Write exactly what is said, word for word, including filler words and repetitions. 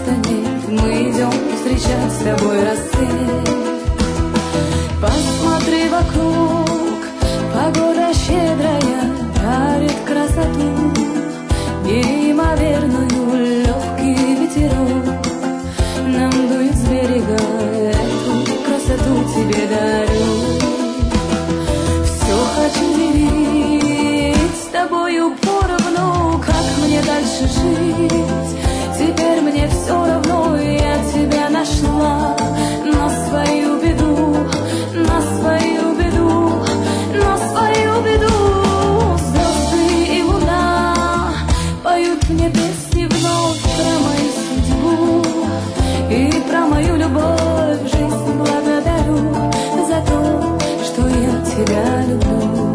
нет, мы идем встречать с тобой рассвет. Посмотри вокруг, погода щедрая дарит красоту неимоверную, легкий ветерок нам дует с берега, эту красоту тебе дарю. Все хочу делить с тобою поровну, как мне дальше жить. Теперь мне все равно, я тебя нашла, но свою беду, на свою беду, на свою беду. Звезды и луна поют мне песни вновь про мою судьбу и про мою любовь. Жизнь благодарю за то, что я тебя люблю.